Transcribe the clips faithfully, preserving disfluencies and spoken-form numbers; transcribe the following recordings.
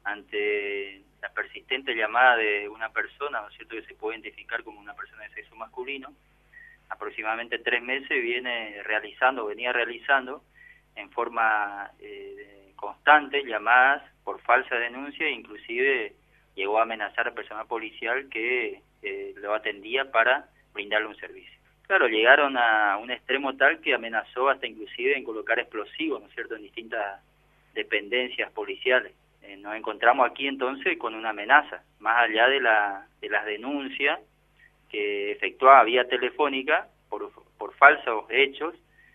ante la persistente llamada de una persona, ¿no es cierto?, que se puede identificar como una persona de sexo masculino, aproximadamente tres meses viene realizando, venía realizando en forma eh, constante llamadas por falsa denuncia, e inclusive llegó a amenazar al personal policial que eh, lo atendía para brindarle un servicio. Claro, llegaron a un extremo tal que amenazó hasta inclusive en colocar explosivos, ¿no es cierto?, en distintas dependencias policiales. Eh, nos encontramos aquí entonces con una amenaza, más allá de, la, de las denuncias que efectuaba vía telefónica por, por falsos hechos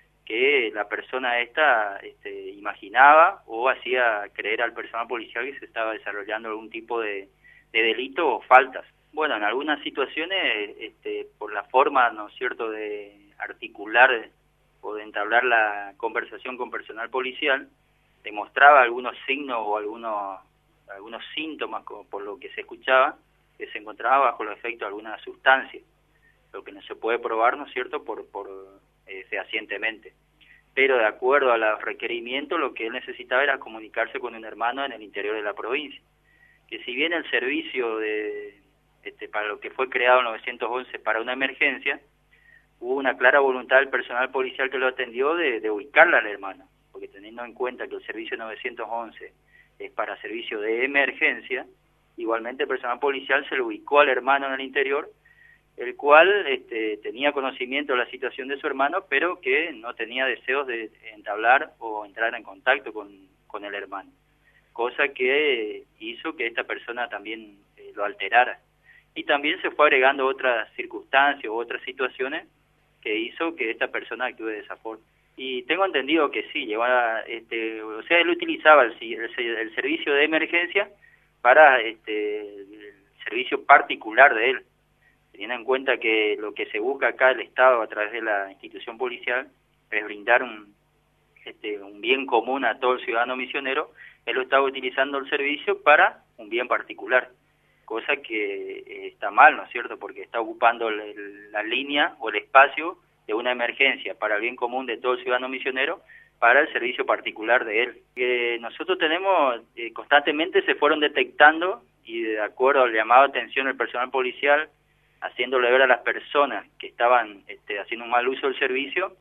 que la persona esta este, imaginaba o hacía creer al personal policial que se estaba desarrollando algún tipo de, de delito o faltas. Bueno, en algunas situaciones, este, por la forma, ¿no es cierto?, de articular o de entablar la conversación con personal policial, demostraba algunos signos o algunos, algunos síntomas, como por lo que se escuchaba, que se encontraba bajo los efectos de alguna sustancia, lo que no se puede probar, ¿no es cierto?, por, por eh, fehacientemente. Pero de acuerdo a los requerimientos, lo que él necesitaba era comunicarse con un hermano en el interior de la provincia. Que si bien el servicio de este, para lo que fue creado en novecientos once para una emergencia, hubo una clara voluntad del personal policial que lo atendió de, de ubicarla al hermano, porque teniendo en cuenta que el servicio novecientos once es para servicio de emergencia, igualmente el personal policial se lo ubicó al hermano en el interior, el cual este, tenía conocimiento de la situación de su hermano, pero que no tenía deseos de entablar o entrar en contacto con, con el hermano, cosa que hizo que esta persona también eh, lo alterara. Y también se fue agregando otras circunstancias u otras situaciones que hizo que esta persona actúe de esa forma. Y tengo entendido que sí, llevaba, este, o sea, él utilizaba el, el, el servicio de emergencia para este, el servicio particular de él, teniendo en cuenta que lo que se busca acá el Estado a través de la institución policial es brindar un, este, un bien común a todo el ciudadano misionero. Él lo estaba utilizando el servicio para un bien particular, cosa que eh, está mal, ¿no es cierto?, porque está ocupando el, el, la línea o el espacio de una emergencia para el bien común de todo el ciudadano misionero para el servicio particular de él. Que nosotros tenemos, eh, constantemente se fueron detectando, y de acuerdo al llamado de atención del personal policial, haciéndole ver a las personas que estaban este, haciendo un mal uso del servicio,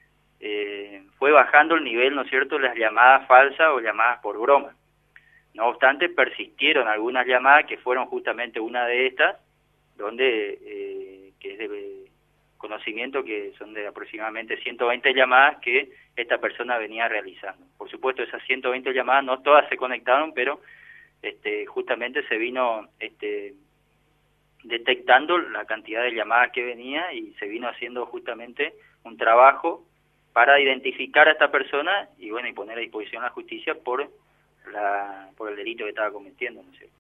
eh, fue bajando el nivel, ¿no es cierto?, de las llamadas falsas o llamadas por broma. No obstante, persistieron algunas llamadas que fueron justamente una de estas, donde eh, que es de conocimiento que son de aproximadamente ciento veinte llamadas que esta persona venía realizando. Por supuesto, esas ciento veinte llamadas no todas se conectaron, pero este, justamente se vino este, detectando la cantidad de llamadas que venía y se vino haciendo justamente un trabajo para identificar a esta persona y bueno y poner a disposición a la justicia por la por el delito que estaba cometiendo, ¿no es cierto?